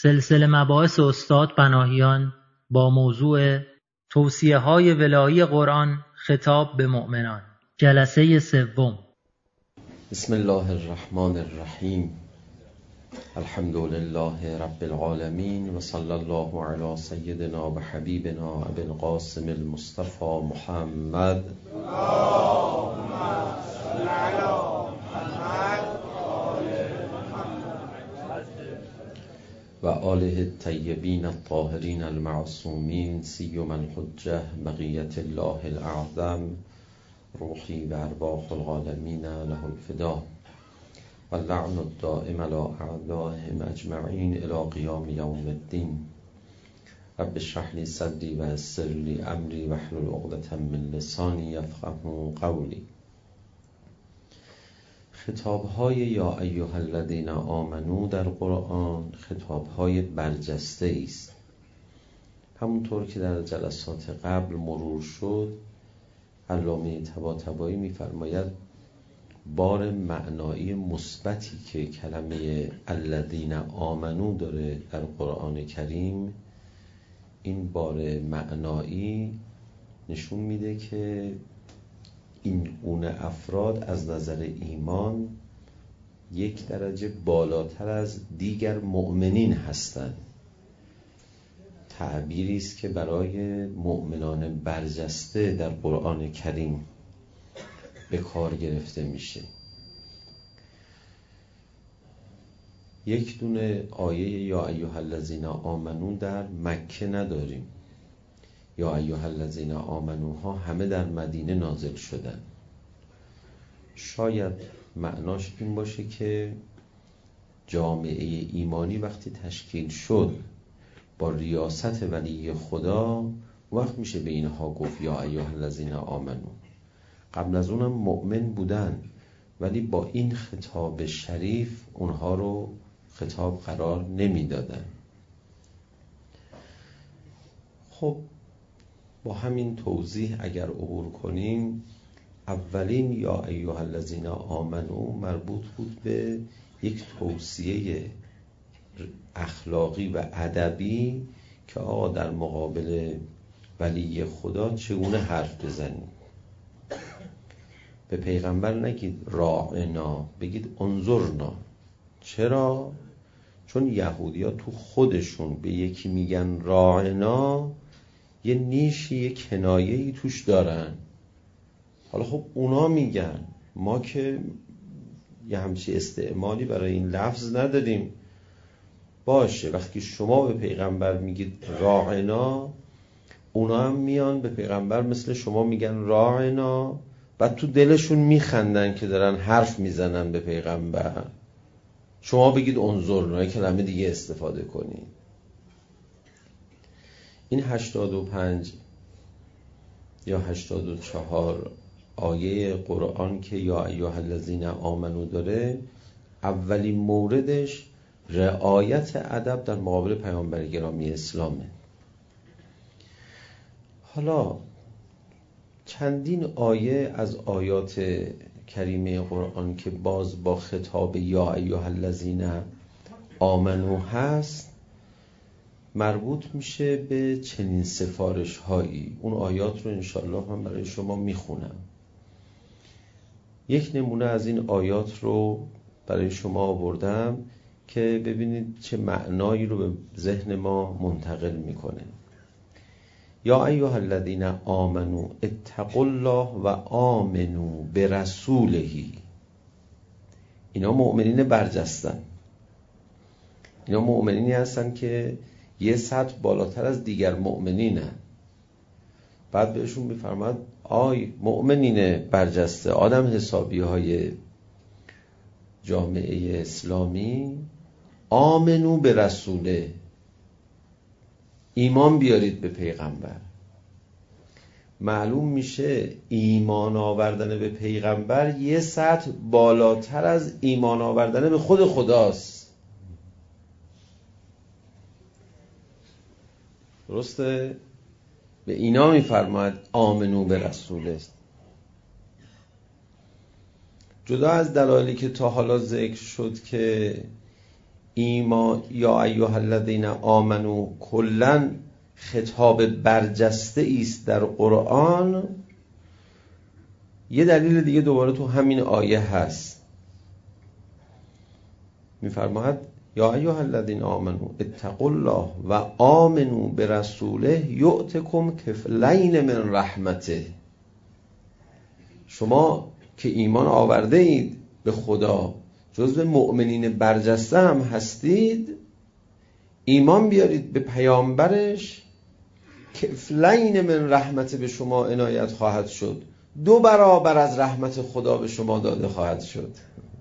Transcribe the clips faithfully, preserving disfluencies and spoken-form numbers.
سلسله مباحث استاد پناهیان با موضوع توصیه‌های ولایی قرآن خطاب به مؤمنان، جلسه سوم. بسم الله الرحمن الرحیم. الحمد لله رب العالمین و صلی الله علی سیدنا و حبیبنا ابی القاسم المصطفى محمد و آله الطیبین الطاهرین المعصومین سیما الحجة بقیة الله الاعظم روحی و ارواح العالمین له الفدا و اللعن الدائم علی اعدائهم اجمعین الی قیام یوم الدین. رب اشرح لی صدری و یسر لی امری واحلل عقدة من لسانی یفقهوا قولی. خطاب‌های یا ایها الذین آمنو در قرآن خطاب‌های برجسته است. همونطور که در جلسات قبل مرور شد، علامه طباطبایی می‌فرماید بار معنایی مثبتی که کلمه الذین آمنو داره در قرآن کریم، این بار معنایی نشون میده که این گونه افراد از نظر ایمان یک درجه بالاتر از دیگر مؤمنین هستند. تعبیری است که برای مؤمنان برجسته در قرآن کریم به کار گرفته میشه. یک دونه آیه یا ایها الذین آمنو در مکه نداریم. یا ایها الذین آمنو ها همه در مدینه نازل شدن. شاید معناش این باشه که جامعه ایمانی وقتی تشکیل شد با ریاست ولی خدا، وقت میشه به اینها گفت یا ایها الذین آمنو. قبل از اونم مؤمن بودن، ولی با این خطاب شریف اونها رو خطاب قرار نمیدادن. خب با همین توضیح اگر عبور کنیم، اولین یا ایها الذین آمنو مربوط بود به یک توصیه اخلاقی و ادبی که آقا در مقابل ولی خدا چگونه حرف بزنیم. به پیغمبر نگید راعنا، بگید انظرنا. چرا؟ چون یهودی ها تو خودشون به یکی میگن راعنا، یه نیشی، یه کنایه‌ای توش دارن. حالا خب اونا میگن، ما که یه همچی استعمالی برای این لفظ نداریم. باشه، وقتی شما به پیغمبر میگید راعنا، اونا هم میان به پیغمبر مثل شما میگن راعنا، بعد تو دلشون میخندن که دارن حرف میزنن به پیغمبر. شما بگید انظرنا، کلمه دیگه استفاده کنید. این هشتاد و پنج یا هشتاد و چهار آیه قرآن که یا ایها الذین آمنو داره، اولین موردش رعایت ادب در مقابل پیامبر گرامی اسلامه. حالا چندین آیه از آیات کریمه قرآن که باز با خطاب یا ایها الذین آمنو هست مربوط میشه به چنین سفارش هایی. اون آیات رو انشالله هم برای شما میخونم. یک نمونه از این آیات رو برای شما آوردم که ببینید چه معنایی رو به ذهن ما منتقل میکنه. یا ایها الذین آمنو اتقوا الله و آمنو برسوله. اینا مؤمنین برجستن. اینا مؤمنینی هستن که یه سطح بالاتر از دیگر مؤمنینن. بعد بهشون میفرماد آی مؤمنین برجسته، آدم حسابی های جامعه اسلامی، آمنو به رسوله، ایمان بیارید به پیغمبر. معلوم میشه ایمان آوردن به پیغمبر یه سطح بالاتر از ایمان آوردن به خود خداست. درسته؟ به اینا میفرماید آمنو به رسول است. جدا از دلایلی که تا حالا ذکر شد که ایمان یا ایها الذین آمنو کلاً خطاب برجسته است در قرآن، یه دلیل دیگه دوباره تو همین آیه هست. میفرماید یا ایها الذین آمنو اتقوا الله و آمنوا برسوله یؤتکم کفلین من رحمته. شما که ایمان آورده اید به خدا، جزو مؤمنین برجسته هم هستید، ایمان بیارید به پیامبرش، کفلین من رحمته به شما عنایت خواهد شد، دو برابر از رحمت خدا به شما داده خواهد شد.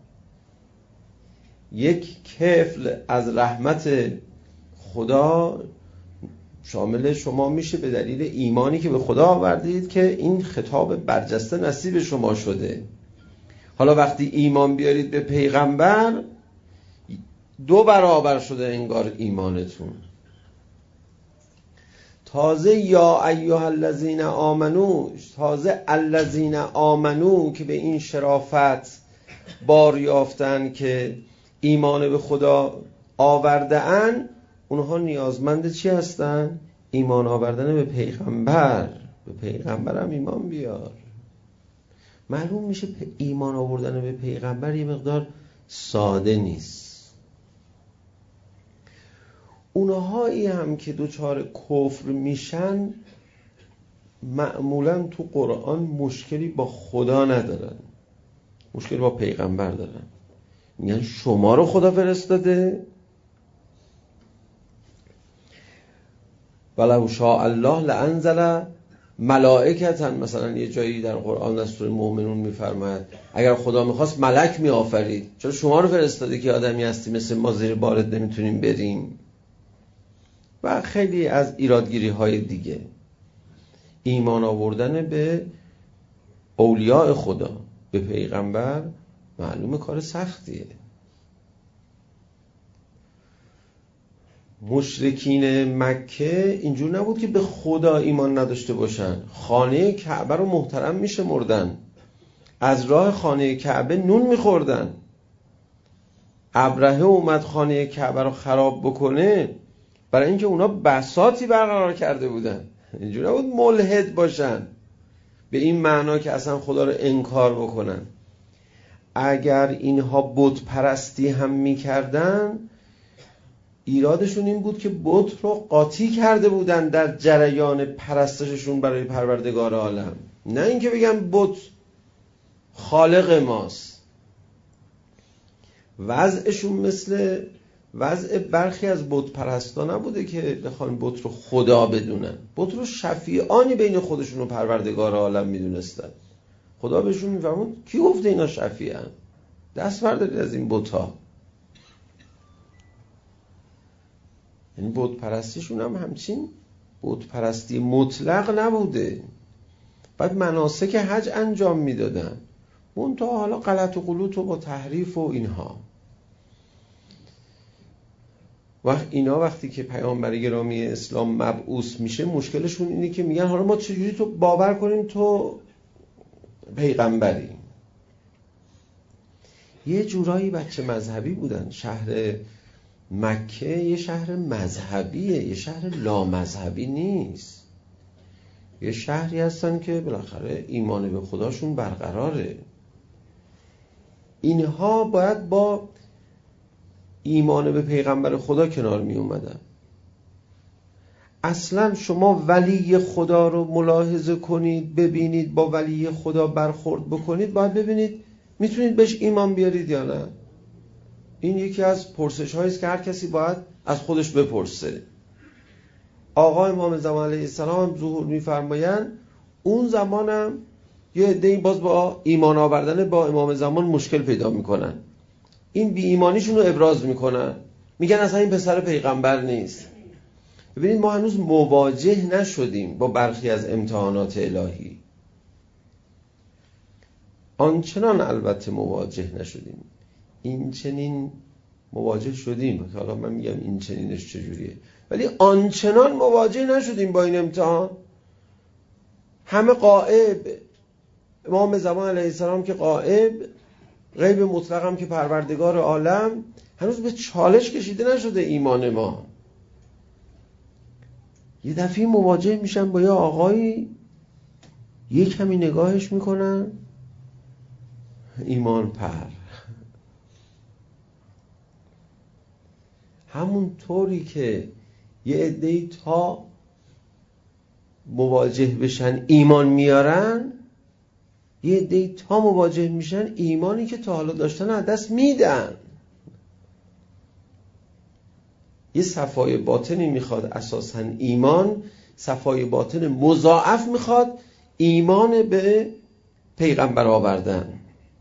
یک کفل از رحمت خدا شامل شما میشه به دلیل ایمانی که به خدا آوردید که این خطاب برجسته نصیب شما شده. حالا وقتی ایمان بیارید به پیغمبر، دو برابر شده انگار ایمانتون. تازه یا ایها الذین آمنو، تازه الذین آمنو که به این شرافت بار یافتن که ایمان به خدا آورده ان، اونها نیازمند چی هستن؟ ایمان آوردن به پیغمبر. به پیغمبر هم ایمان بیار. معلوم میشه ایمان آوردن به پیغمبر یه مقدار ساده نیست. اونهایی هم که دوچار کفر میشن معمولا تو قرآن مشکلی با خدا ندارن، مشکلی با پیغمبر دارن. میگن شما رو خدا فرستاده؟ ولو شاء الله لانزل ملائکتن، مثلا یه جایی در قرآن در سوره مومنون میفرماید اگر خدا میخواست ملک میآفرید، چرا شما رو فرستاده که آدمی هستی مثل ما زیر بارد نمیتونیم بریم؟ و خیلی از ایرادگیری های دیگه. ایمان آوردن به اولیاء خدا، به پیغمبر، معلومه کار سختیه. مشرکین مکه اینجور نبود که به خدا ایمان نداشته باشن، خانه کعبه رو محترم میشه مردن، از راه خانه کعبه نون میخوردن. ابرهه اومد خانه کعبه رو خراب بکنه برای اینکه اونا بساطی برقرار کرده بودن، اینجور نبود ملحد باشن به این معنا که اصلا خدا رو انکار بکنن. اگر اینها بت پرستی هم میکردن، ایرادشون این بود که بت رو قاطی کرده بودن در جریان پرستششون برای پروردگار عالم، نه اینکه بگن بت خالق ماست. وضعشون مثل وضع برخی از بت پرستا نبوده که بخوان بت رو خدا بدونن، بت رو شفیعانی بین خودشون و پروردگار عالم میدونستن. خدا بهشون میفرمود کی گفته اینا شفیعن؟ دست بردارید از این بت‌ها. یعنی بت پرستیشون هم همچین بت پرستی مطلق نبوده. بعد مناسک حج انجام میدادن، منتها حالا غلط و غلوط و با تحریف و اینها. وقت اینا وقتی که پیامبر گرامی اسلام مبعوث میشه، مشکلشون اینه که میگن حالا ما چجوری تو باور کنیم تو پیغمبری؟ یه جورایی بچه مذهبی بودن. شهر مکه یه شهر مذهبیه، یه شهر لامذهبی نیست. یه شهری هستن که بالاخره ایمان به خداشون برقراره. اینها باید با ایمان به پیغمبر خدا کنار می اومدن. اصلا شما ولی خدا رو ملاحظه کنید، ببینید، با ولی خدا برخورد بکنید، باید ببینید میتونید بهش ایمان بیارید یا نه. این یکی از پرسش هایی است که هر کسی باید از خودش بپرسه. آقا امام زمان علیه السلام هم ظهور میفرمایند، اون زمانم یه عده‌ای باز با ایمان آوردن با امام زمان مشکل پیدا میکنن، این بی ایمانیشون رو ابراز میکنن، میگن اصلا این پسر پیغمبر نیست. ببینید ما هنوز مواجه نشدیم با برخی از امتحانات الهی، آنچنان البته مواجه نشدیم، این چنین مواجه شدیم که حالا من میگم این چنینش چجوریه، ولی آنچنان مواجه نشدیم با این امتحان. همه غائب، امام زمان علیه السلام که غائب، غیب مطلق هم که پروردگار عالم، هنوز به چالش کشیده نشده ایمان ما. یه دفعه مواجه میشن با یه آقایی، یه کمی نگاهش میکنن، ایمان پر. همون طوری که یه عده‌ای تا مواجه بشن ایمان میارن، یه عده‌ای تا مواجه میشن ایمانی که تا حالا داشتن از دست میدن. یه صفای باطنی میخواد، اساساً ایمان صفای باطن مضاعف میخواد، ایمان به پیغمبر آوردن.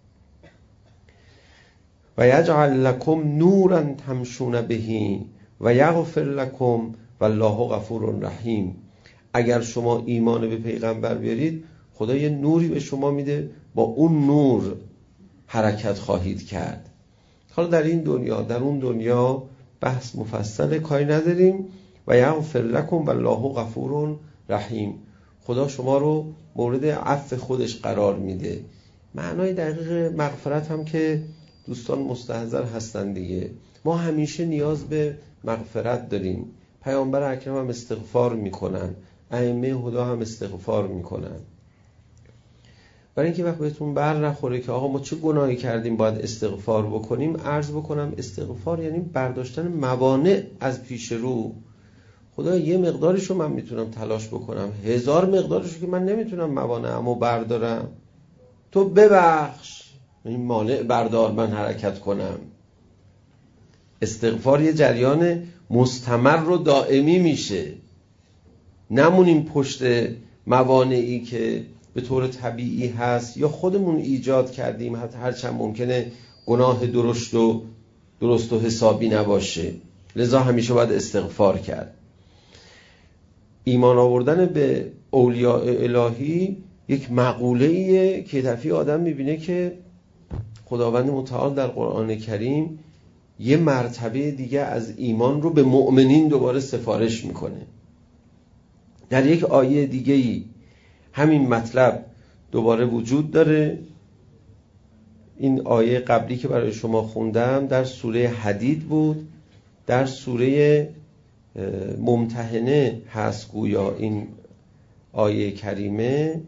و یجعل لکم نورا تمشون بهی و یغفر لکم والله غفور رحیم. اگر شما ایمان به پیغمبر بیارید، خدا یه نوری به شما میده، با اون نور حرکت خواهید کرد. حالا در این دنیا، در اون دنیا بحث مفصل کاری نداریم. و یغفر لکم والله غفور رحیم. خدا شما رو مورد عفو خودش قرار میده. معنای دقیق مغفرت هم که دوستان مستحضر هستن دیگه، ما همیشه نیاز به مغفرت داریم. پیامبر اکرم هم استغفار میکنن، ائمه هدی هم استغفار میکنن. برای اینکه وقت بهتون بر نخوره که آقا ما چه گناهی کردیم باید استغفار بکنیم، عرض بکنم استغفار یعنی برداشتن موانع از پیش رو. خدا یه مقدارشو من میتونم تلاش بکنم، هزار مقدارشو که من نمیتونم موانعمو بردارم، تو ببخش، این مانع بردار من حرکت کنم. استغفار یه جریان مستمر و دائمی میشه، نمونیم پشت موانعی که به طور طبیعی هست یا خودمون ایجاد کردیم، حتی هرچند ممکنه گناه درشت و درست و حسابی نباشه. لذا همیشه باید استغفار کرد. ایمان آوردن به اولیاء الهی یک مقوله‌ایه که دفعی آدم میبینه که خداوند متعال در قرآن کریم یه مرتبه دیگه از ایمان رو به مؤمنین دوباره سفارش میکنه. در یک آیه دیگه‌ای همین مطلب دوباره وجود داره. این آیه قبلی که برای شما خوندم در سوره حدید بود، در سوره ممتحنه هست گویا این آیه کریمه،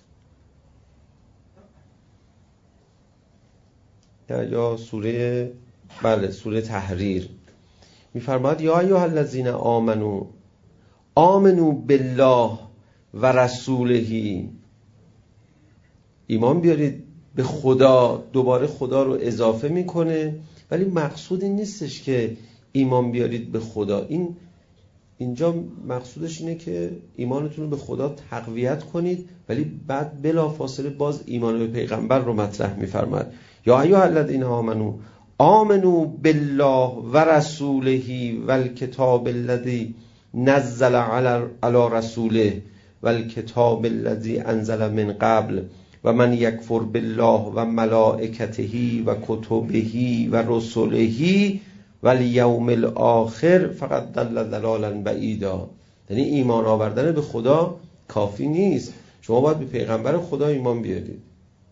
یا سوره بله سوره تحریر. میفرماید یا ایها الذین آمنو آمنو بالله و رسوله. ایمان بیارید به خدا. دوباره خدا رو اضافه میکنه، ولی مقصود این نیستش که ایمان بیارید به خدا. این اینجا مقصودش اینه که ایمانتون رو به خدا تقویت کنید، ولی بعد بلافاصله باز ایمان به پیغمبر رو مطرح میفرماید. یا ایها الذین آمنو آمنو بالله و رسوله و الکتاب الذی نزل علی رسوله و الکتاب الذی انزل من قبل و من یکفر بالله و ملائکته و کتبه و رسله و الیوم الاخر فقط دل ضلالا بعیدا. یعنی ایمان آوردن به خدا کافی نیست، شما باید به پیغمبر خدا ایمان بیارید،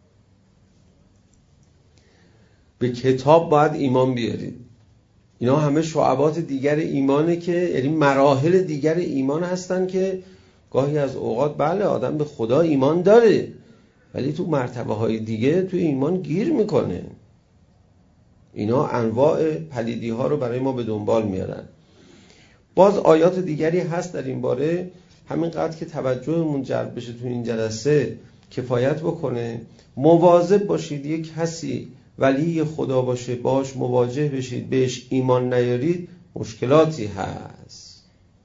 به کتاب باید ایمان بیارید. اینا همه شعبات دیگر ایمانه که یعنی مراحل دیگر ایمان هستن که گاهی از اوقات بله آدم به خدا ایمان داره، ولی تو مرتبه های دیگه تو ایمان گیر میکنه. اینا انواع پلیدی ها رو برای ما به دنبال میارن. باز آیات دیگری هست در این باره، همینقدر که توجهمون جلب بشه تو این جلسه کفایت بکنه. مواظب باشید یک کسی ولی خدا باشه، باش مواجه بشید، بهش ایمان نیارید، مشکلاتی هست.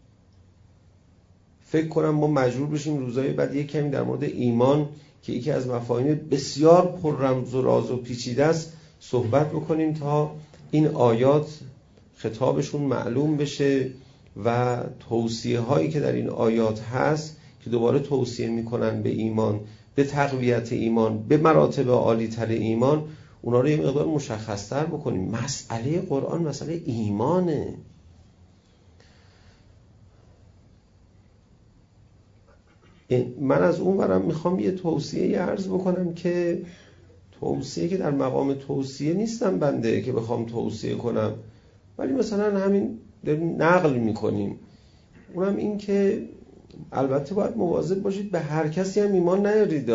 فکر کنم ما مجبور بشیم روزهای بعد یک کمی در مورد ایمان که یکی از مفاهیم بسیار پر رمز و راز و پیچیده است صحبت بکنیم تا این آیات خطابشون معلوم بشه و توصیه هایی که در این آیات هست که دوباره توصیه میکنن به ایمان، به تقویت ایمان، به مراتب عالی تر ایمان، اونا رو یه مقدار مشخص‌تر بکنیم. مسئله قرآن مسئله ایمانه. من از اون ورم میخوام یه توصیه عرض بکنم که توصیه که در مقام توصیه نیستم بنده که بخوام توصیه کنم، ولی مثلا همین داریم نقل میکنیم. اونم این که البته باید مواظب باشید به هر کسی هم ایمان نیارید.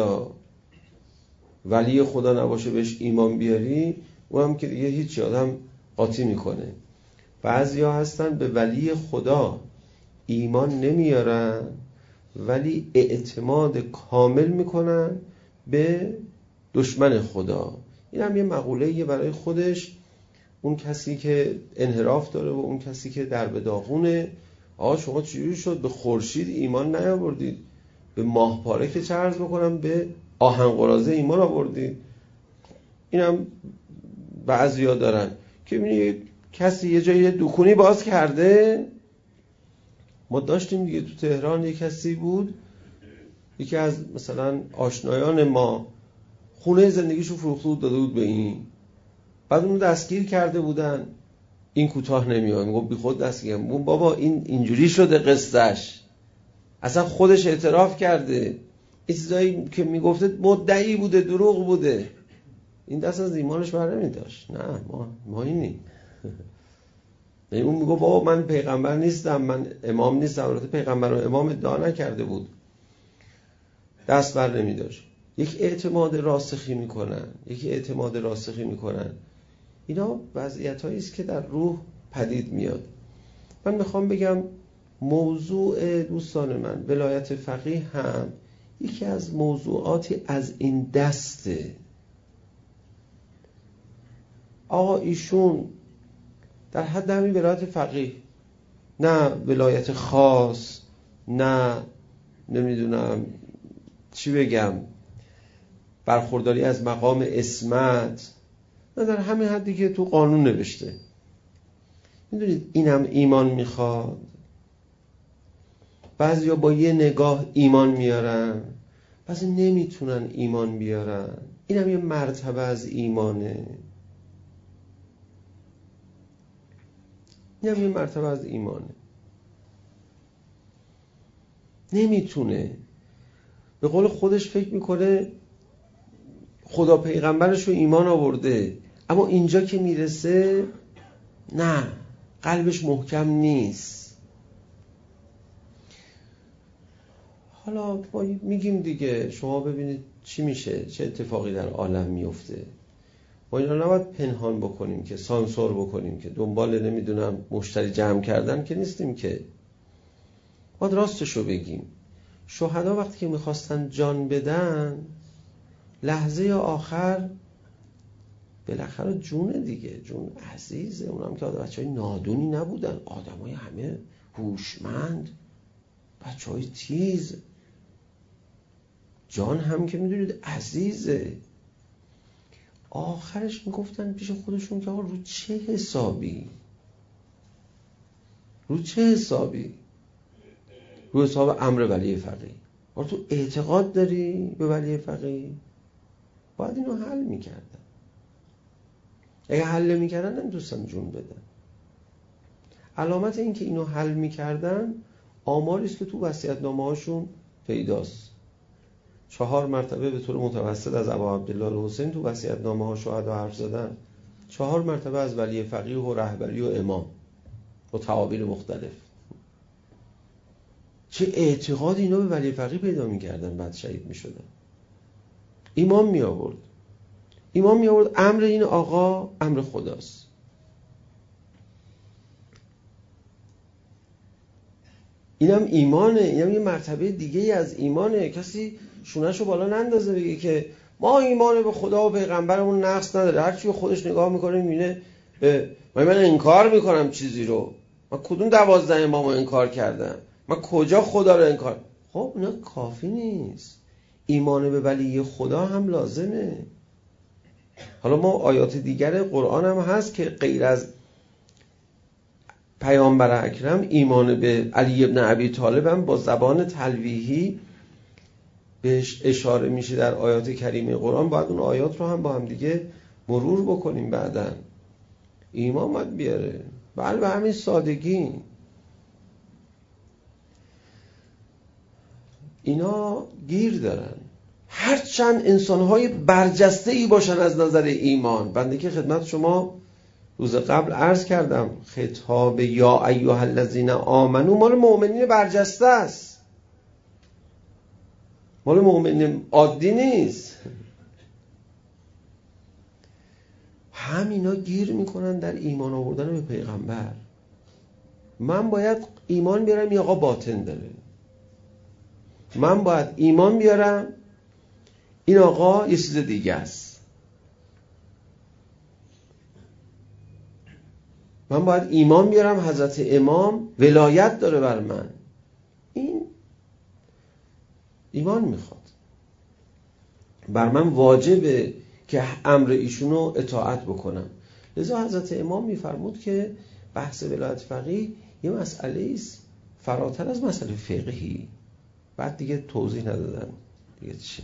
ولی خدا نباشه بهش ایمان بیاری، اون هم که دیگه هیچ آدم قاطی میکنه. بعضیا هستن به ولی خدا ایمان نمیارن ولی اعتماد کامل میکنن به دشمن خدا. این هم یه مقوله‌ایه برای خودش. اون کسی که انحراف داره و اون کسی که در به داغونه، آقا شما چجوری شد به خورشید ایمان نیاوردید؟ به ماه پاره که چه عرض بکنم، به آهن قراضه ایمان آوردید. این هم بعضیا دارن که می‌بینی کسی یه جایی دکونی باز کرده. ما داشتیم دیگه تو تهران یه کسی بود، یکی از مثلا آشنایان ما خونه زندگیشو فروخته بود داده بود به این، بعد اونو دستگیر کرده بودن. این کوتاه نمیاد، میگه بی خود دستگیر. میگم بابا این اینجوری شده قصهش، اصلا خودش اعتراف کرده این چیزایی که میگفته مدعی بوده، دروغ بوده. این دست از ایمانش بر نمیداشت. نه ما ما اینی اون میگه بابا من پیغمبر نیستم، من امام نیستم. البته پیغمبر و امام ادعا نکرده بود، دست بر نمیداشت. یک اعتماد راسخی میکنن، یک اعتماد راسخی میکنن. اینا وضعیتایی است که در روح پدید میاد. من میخوام بگم موضوع دوستان من ولایت فقیه هم یکی از موضوعاتی از این دسته. آقا ایشون در حد همین ولایت فقیه، نه ولایت خاص، نه نمیدونم چی بگم، برخورداری از مقام عصمت، نه، در همین حدی که تو قانون نوشته. میدونید اینم ایمان میخواد. بعضیا با یه نگاه ایمان میارن، بعضی نمیتونن ایمان بیارن. اینم یه مرتبه از ایمانه. اینم یه مرتبه از ایمانه. نمیتونه، به قول خودش فکر میکنه خدا پیغمبرش رو ایمان آورده، اما اینجا که میرسه نه، قلبش محکم نیست. حالا ما میگیم دیگه، شما ببینید چی میشه، چه اتفاقی در عالم میفته. ما اینا نباید پنهان بکنیم که سانسور بکنیم که دنبال نمیدونم مشتری جمع کردن که نیستیم، که باید راستشو بگیم. شهدا وقتی که میخواستن جان بدن، لحظه آخر بالاخره جونه دیگه، جون عزیزه. اونم که آدم بچه های نادونی نبودن، آدم های همه هوشمند، بچه های تیز. جان هم که میدونید عزیزه. آخرش میگفتن پیش خودشون که آقا رو چه حسابی، رو چه حسابی؟ رو حساب امر ولی فقیه. آره تو اعتقاد داری به ولی فقیه؟ باید اینو حل میکردن. اگه حل میکردن نمیتونستن جون بدن. علامت این که اینو حل میکردن آماریست که تو وصیت‌نامه هاشون پیداست. چهار مرتبه به طور متوسط از ابا عبدالله الحسین تو وصیت‌نامه ها شهدا حرف زدن. چهار مرتبه از ولی فقیه و رهبری و امام با تعابیر مختلف. چه اعتقاد اینا به ولی فقیه پیدا میکردن، بعد شهید میشدن. ایمان می آورد. ایمان می آورد امر این آقا امر خداست. اینم ایمانه. اینم یه مرتبه دیگه از ایمانه. کسی شونهشو بالا نندازه بگه که ما ایمان به خدا و پیغمبرمون نقص نداره. هر چی خودش نگاه میکنه میبینه من من انکار میکنم چیزی رو. من کدوم دوازده امامو انکار کردم؟ من کجا خدا رو انکار؟ خب اینا کافی نیست. ایمان به ولی خدا هم لازمه. حالا ما آیات دیگر قرآن هم هست که غیر از پیامبر اکرم ایمان به علی ابن ابی طالب هم با زبان تلویحی بهش اشاره میشه در آیات کریمه قرآن. باید اون آیات رو هم با هم دیگه مرور بکنیم بعدن. ایمان باید بیاره. بله به همین سادگی. اینا گیر دارن. هرچند انسانهای برجسته‌ای باشن از نظر ایمان. بنده که خدمت شما روز قبل عرض کردم خطاب یا ایها الذین آمنو مال مؤمنین برجسته است، مال مؤمنین عادی نیست. همینا گیر میکنن در ایمان آوردن به پیغمبر. من باید ایمان بیارم یا آقا باطن داره، من باید ایمان بیارم این آقا یه چیز دیگه است، من باید ایمان بیارم حضرت امام ولایت داره بر من. این ایمان میخواد، بر من واجبه که امر ایشونو اطاعت بکنم. لذا حضرت امام میفرمود که بحث ولایت فقیه یه مسئله است فراتر از مسئله فقهی. بعد دیگه توضیح ندادن دیگه چی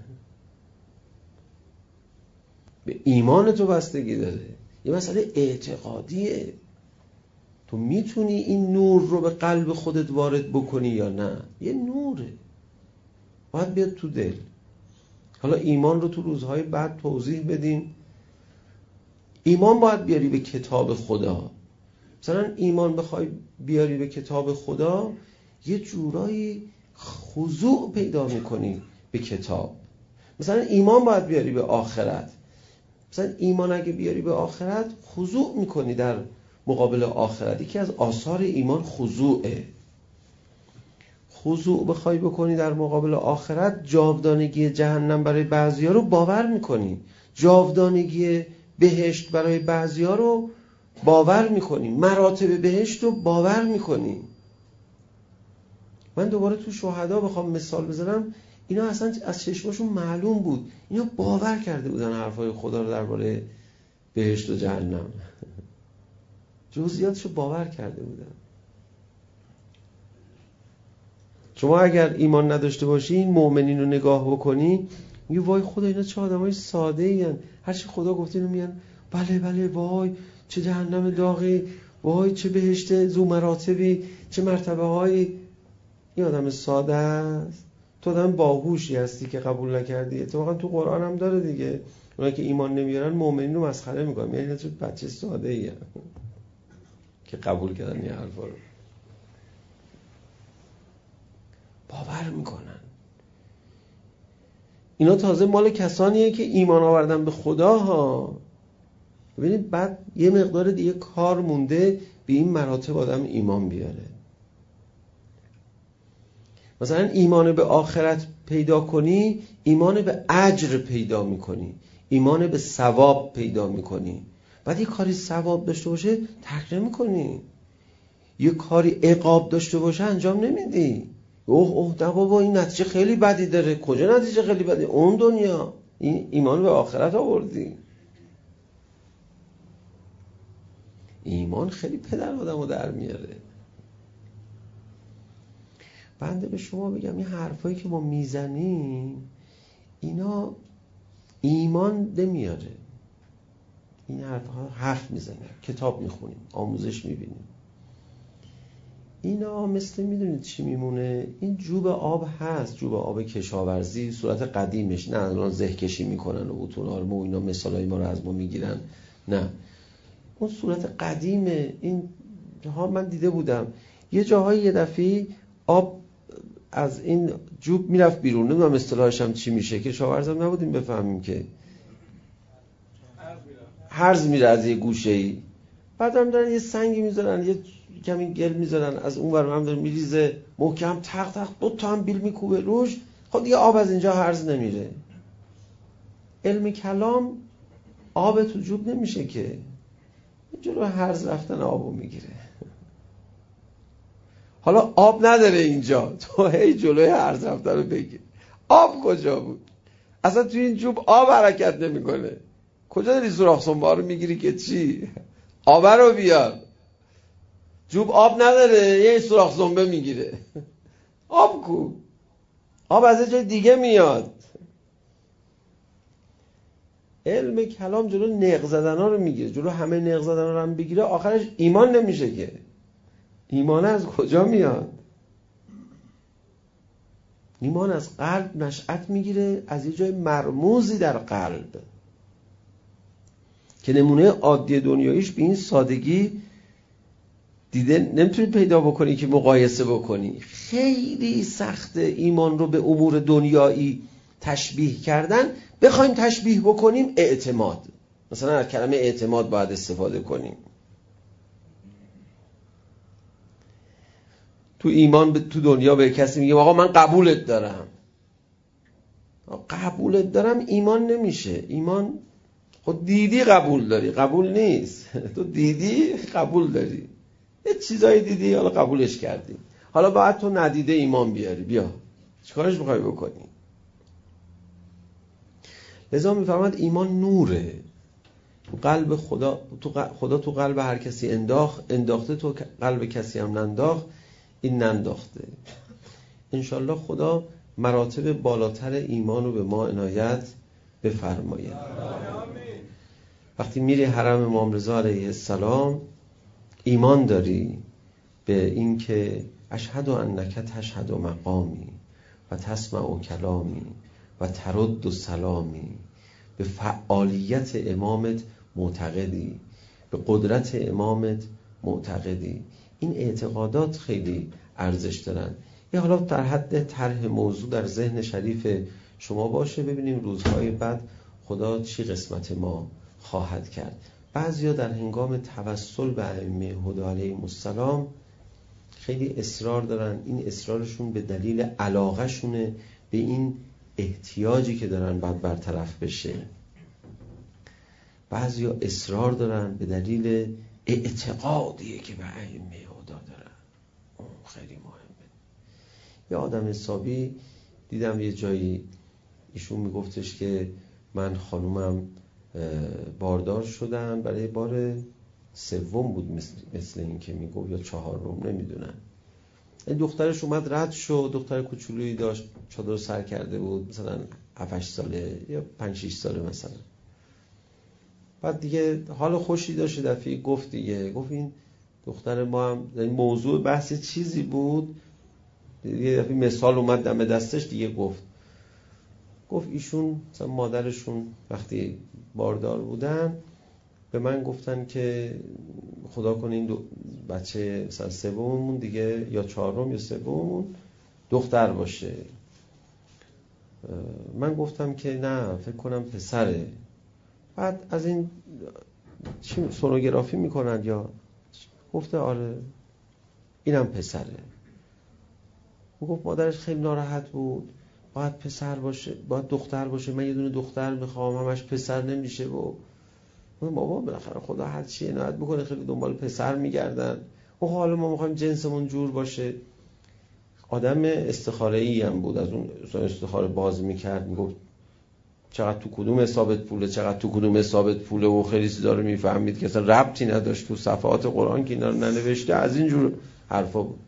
به ایمان تو بستگی داره، یه مسئله اعتقادیه. تو میتونی این نور رو به قلب خودت وارد بکنی یا نه؟ یه نوره، باید بیاد تو دل. حالا ایمان رو تو روزهای بعد توضیح بدیم. ایمان باید بیاری به کتاب خدا. مثلا ایمان بخوای بیاری به کتاب خدا یه جورایی خضوع پیدا میکنی به کتاب. مثلا ایمان باید بیاری به آخرت. مثلا ایمان اگه بیاری به آخرت خضوع میکنی در مقابل آخرت. یکی از آثار ایمان خضوعه. خضوع بخوای بکنی در مقابل آخرت، جاودانگی جهنم برای بعضیا رو باور میکنی، جاودانگی بهشت برای بعضیا رو باور میکنی، مراتب بهشت رو باور میکنی. من دوباره تو شهدا بخوام مثال بزنم، اینا اصلا از چشمشون معلوم بود، اینا باور کرده بودن حرفای خدا رو درباره بهشت و جهنم، جزئیاتشو باور کرده بودن. شما اگر ایمان نداشته باشی، این مؤمنین رو نگاه بکنی، میگی وای خدا اینا چه آدمای ساده این، هرچی خدا گفته اینو میگن بله بله، وای چه جهنم داغی، وای چه بهشت ذو مراتبی، چه مرتبه هایی. این آدم ساده است. تو آدم باهوشی هستی که قبول نکردی. اتفاقا تو قرآن هم داره دیگه، اونایی که ایمان نمیارن مؤمنین رو مسخره میکنن، یعنی اینا چه بچه ساده ای که قبول کردن این حرفا رو، باور میکنن. اینا تازه مال کسانیه که ایمان آوردن به خدا ها. ببینید بعد یه مقدار دیگه کار مونده به این مراتب آدم ایمان بیاره. مثلا ایمان به آخرت پیدا کنی، ایمان به اجر پیدا میکنی، ایمان به ثواب پیدا میکنی. بعد یه کاری ثواب داشته باشه ترک نمیکنی، یه کاری عقاب داشته باشه انجام نمیدی. اوه اوه نه بابا این نتیجه خیلی بدی داره. کجا نتیجه خیلی بدی؟ اون دنیا. این ایمان به آخرت آوردی. ایمان خیلی پدر آدمو در میاره. بنده به شما بگم این حرفایی که ما میزنیم اینا ایمان نمیاره. این حرفها حرف میزنیم، کتاب میخونیم، آموزش میبینیم. اینا مثل میدونید چی میمونه؟ این جوب آب هست، جوب آب کشاورزی، صورت قدیمش، نه الان زه کشی میکنن و بوتون آرمو اینا مثالای ما رو از ما میگیرن، نه، اون صورت قدیمه. این ها من دیده بودم یه جاهای یه دفعه آب از این جوب میرفت بیرون، نمیدونم اصطلاحش هم چی میشه، که کشاورزم نبودیم بفهمیم، که هرز میره از یه گوشه‌ای، بعد هم دارن یه سنگی میذارن، یه کمی گل میذارن، از اون ور هم داره میریزه محکم، تق تق دو تا هم بیل میکوبه روش، خب دیگه آب از اینجا هرز نمیره. علم کلام آب تو جوب نمیشه که، جلو هرز رفتن آبو میگیره. حالا آب نداره اینجا، تو هی جلوی هرز رفتن رو بگیر. آب کجا بود؟ اصلا تو این جوب آب حرکت نمیکنه. کجا داری سوراخ سنبار رو میگیری که چی؟ آب رو بیار. جوب آب نداره، یه سوراخ سنبه میگیره. آب کو؟ آب از جای دیگه میاد. علم کلام جلو نق زدن ها رو میگیره، جلو همه نق زدن ها رو هم بگیره، آخرش ایمان نمیشه که. ایمان از کجا میاد؟ ایمان از قلب نشأت میگیره، از یه جای مرموزی در قلب که نمونه عادی دنیاییش به این سادگی دیده نمیتونی پیدا بکنی که مقایسه بکنی. خیلی سخته ایمان رو به امور دنیایی تشبیه کردن. بخوایم تشبیه بکنیم اعتماد، مثلا از کلمه اعتماد باید استفاده کنیم. تو ایمان ب... تو دنیا به کسی میگیم آقا من قبولت دارم. قبولت دارم ایمان نمیشه. ایمان خود دیدی قبول داری، قبول نیست. تو دیدی قبول داری، یه چیزایی دیدی حالا قبولش کردی، حالا باید تو ندیده ایمان بیاری. بیا چیکارش میخوای بکنی؟ لذا میفرماد ایمان نوره، تو قلب خدا، تو خدا تو قلب هر کسی انداخت انداخته، تو قلب کسی هم ننداخت این ننداخته. انشالله خدا مراتب بالاتر ایمان رو به ما عنایت بفرماید. وقتی میری حرم امام رضا علیه السلام ایمان داری به این که اشهد انک تشهد مقامی و تسمع کلامی و ترد سلامی، به فعالیت امامت معتقدی، به قدرت امامت معتقدی. این اعتقادات خیلی ارزش دارن. یه حالا در حد طرح موضوع در ذهن شریف شما باشه، ببینیم روزهای بعد خدا چی قسمت ما خواهد کرد. بعضیا در هنگام توسل به ائمه هدی علیهم السلام خیلی اصرار دارن. این اصرارشون به دلیل علاقه شونه به این احتیاجی که دارن بعد برطرف بشه. بعضیا اصرار دارن به دلیل اعتقادیه که به ائمه هدی دارن. اون خیلی مهمه. یه آدم حسابی دیدم یه جایی ایشون میگفتش که من خانومم باردار شدن، برای بار سوم بود مثل, مثل این که میگفت یا چهارم نمیدونن. این دخترش اومد رد شد، دختر کوچولویی داشت، چادر سر کرده بود، مثلا هفت هشت ساله یا پنج شش ساله مثلا. بعد دیگه حال خوشی داشت، دفعه گفت دیگه گفت این دختر ما هم، این موضوع بحث چیزی بود دیگه، دفعه مثال اومد دم دستش دیگه گفت گفت ایشون مثلا مادرشون وقتی باردار بودن به من گفتن که خدا کنه این دو بچه مثلا سوممون دیگه یا چهارم یا سوممون دختر باشه. من گفتم که نه فکر کنم پسره. بعد از این چی سونوگرافی میکنن یا گفته آره اینم پسره. گفت مادرش خیلی ناراحت بود، باید پسر باشه، باید دختر باشه، من یه دونه دختر میخوام، همش پسر نمیشه. و بابا بالاخره خدا هر چی عنایت بکنه، خیلی دنبال پسر میگردن. و حالا ما میخوایم جنسمون جور باشه. آدم استخاره‌ای هم بود، از اون استخاره باز میکرد، میگفت چقدر تو کدوم حسابت پوله، چقدر تو کدوم حسابت پوله، و خیلی چیزا رو میفهمید که اصلا ربطی نداشت تو صفحات قرآن که اینا رو ننوشته، از این جور حرفا بود.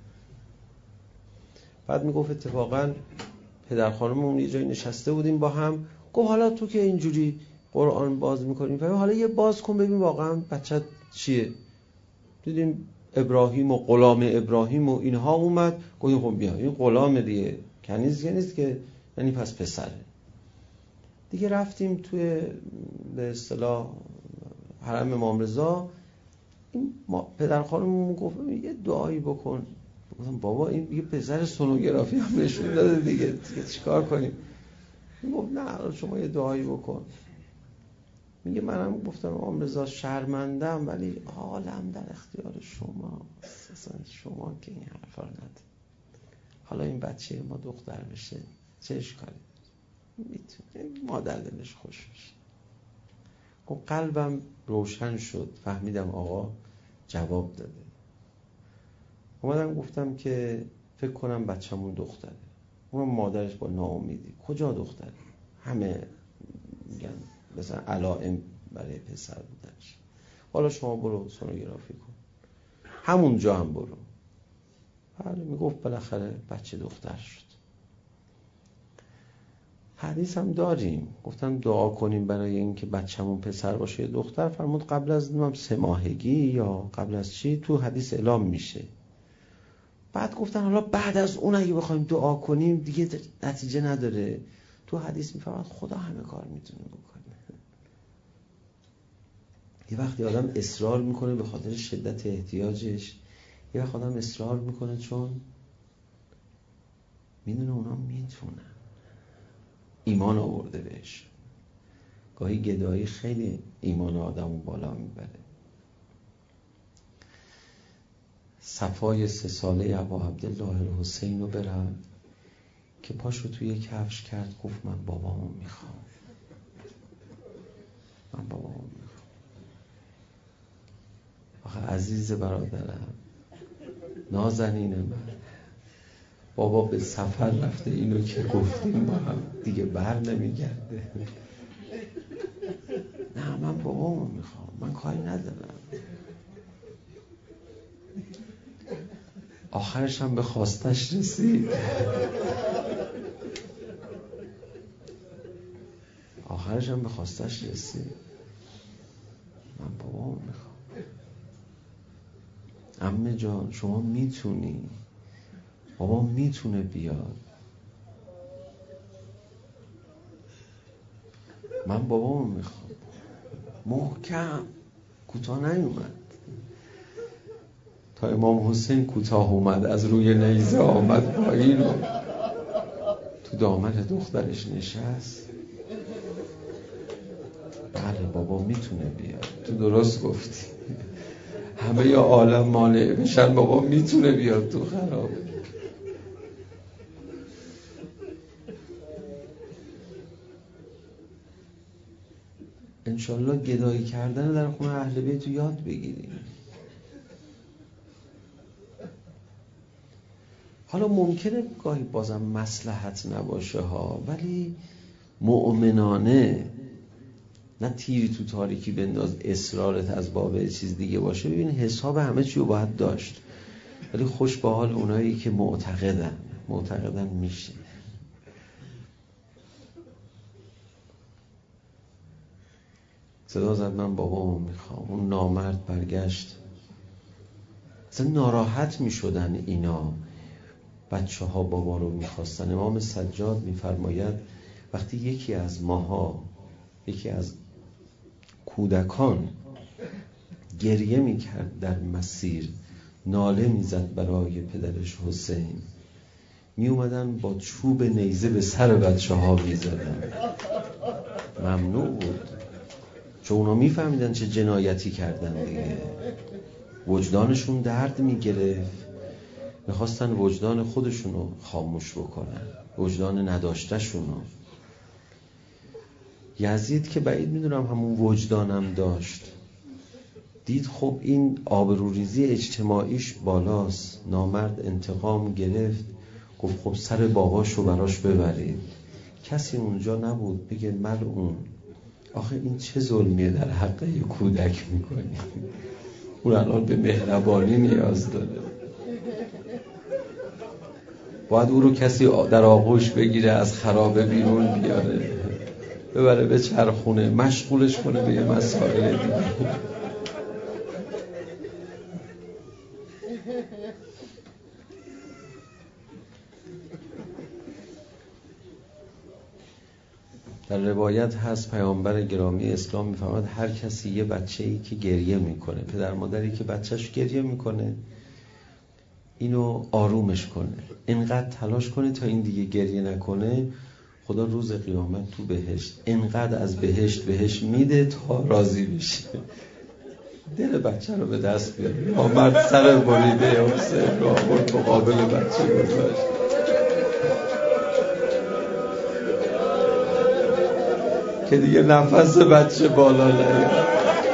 بعد میگفت اتفاقا پدر خانممون یه جایی نشسته بودیم با هم، گفت حالا تو که اینجوری قرآن باز میکنیم حالا یه باز کن ببین واقعا بچت چیه. دیدیم ابراهیم و غلام ابراهیم و اینها اومد، گفتیم خب بیا این غلام دیگه کنیز نیست که، یعنی پس پسره دیگه. رفتیم توی به اصطلاح حرم امام رضا. این پدر خانممون گفت یه دعایی بکن. گفتم بابا این یه پسر سونوگرافی هم نشون داده دیگه چیکار کنیم؟ گفت نه شما یه دعایی بکن. میگه منم گفتم امام رضا شرمندم ولی حالم در اختیار شما، اصلا شما که این حرفا رو ندید. حالا این بچه ما دختر بشه چه اشکالی میتونه، مادر دلش خوش بشه. و قلبم روشن شد، فهمیدم آقا جواب داده. اومدم گفتم که فکر کنم بچه‌مون دختره. اون مادرش با ناامیدی کجا دختره؟ همه میگن مثلا علائم برای پسر بودنش. حالا شما برو سونوگرافی کن، همون جا هم برو. حالا میگفت بالاخره بچه دختر شد. حدیث هم داریم، گفتم دعا کنیم برای اینکه بچه‌مون پسر باشه یا دختر. فرمود قبل از نمیم سه ماهگی یا قبل از چی تو حدیث اعلام میشه. بعد گفتن حالا بعد از اون اگه بخوایم دعا کنیم دیگه نتیجه نداره. تو حدیث میفرماد خدا همه کار میتونه بکنه. یه وقتی آدم اصرار میکنه به خاطر شدت احتیاجش، یه وقت آدم اصرار میکنه چون میدونه اونا میتونن، ایمان آورده بهش. گاهی گدایی خیلی ایمان آدمو بالا میبره. صفای سه ساله ابا عبدالله الحسین رو برم که پاش رو توی کفش کرد، گفت من بابامو میخوام، من بابامو میخوام. آخه عزیز برادرم، نازنین من، بابا به سفر رفته، اینو که گفتیم با هم دیگه بر نمیگرده. نه من بابامو میخوام، من کاری ندارم. آخرش هم به خواستش رسید. آخرش هم به خواستش رسید. من بابامو میخوام. عمه جان شما میتونی، بابا میتونه بیاد. من بابامو میخوام. محکم کوتاه نیومد تا امام حسین کوتاه اومد، از روی نیزه آمد پایین و تو دامن دخترش نشست. بله بابا میتونه بیاد، تو درست گفتی، همه یا عالم مانع بشن، بابا میتونه بیاد تو خراب. انشالله گدایی کردن در خونه اهل بیت رو یاد بگیریم. حالا ممکنه گاهی بازم مصلحت نباشه ها، ولی مؤمنانه، نه تیری تو تاریکی بنداز اصرارت از باب چیز دیگه باشه. ببین حساب همه چی رو باید داشت، ولی خوش به حال اونایی که معتقدن معتقدن میشه. صدا زد من بابامو میخوام. اون نامرد برگشت. اصلا ناراحت میشدن اینا، بچه ها بابا رو میخواستن. امام سجاد میفرماید وقتی یکی از ماها، یکی از کودکان گریه میکرد در مسیر، ناله میزد برای پدرش حسین، میومدن با چوب نیزه به سر بچه ها میزدن. ممنوع بود، چون اونا میفهمیدن چه جنایتی کردن دیگه. وجدانشون درد میگرفت، میخواستن وجدان خودشونو خاموش بکنن، وجدان نداشتشونو. یزید که بعید میدونم همون وجدانم داشت، دید خب این آبروریزی اجتماعیش بالاست، نامرد انتقام گرفت، گفت خب سر باباشو براش ببرید. کسی اونجا نبود بگه ملعون، آخه این چه ظلمیه در حق یک کودک میکنی؟ اون الان به مهربانی نیاز داره. باید او رو کسی در آغوش بگیره، از خرابه بیرون بیاره، ببره به چرخونه، مشغولش کنه به یه مسائل دیگه. در روایت هست پیامبر گرامی اسلام میفرماید هر کسی یه بچه‌ای که گریه میکنه، پدر مادری که بچه‌ش گریه میکنه، اینو آرومش کنه، اینقدر تلاش کنه تا این دیگه گریه نکنه، خدا روز قیامت تو بهشت اینقدر از بهشت بهش میده تا راضی بشه. دل بچه رو به دست بیاره. آمد سر بریده حسین رو آورد مقابل بچه گذاشت. که دیگه نفس بچه بالا نیاد.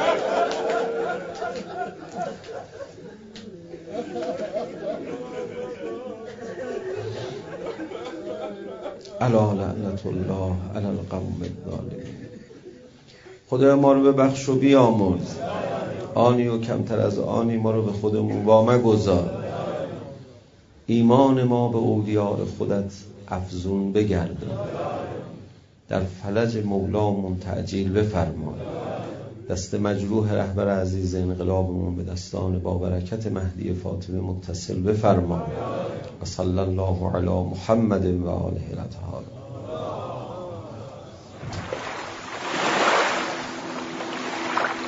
الا لعنت الله علی القوم الظالمین. خدای ما رو ببخش و بیامرز، آنی و کمتر از آنی ما رو به خودمون وامگذار، ایمان ما به اولیاء خودت افزون بگردان، در فلج مولامون تعجیل بفرما. دست مجروح رهبر عزیز انقلابمون به دستان با برکت مهدی فاطمه متصل بفرما و صلی الله علی محمد و آله الاطهار.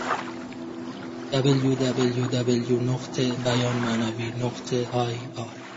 دبلیو دبلیو دبلیو نقطه بیان معنوی نقطه آی آر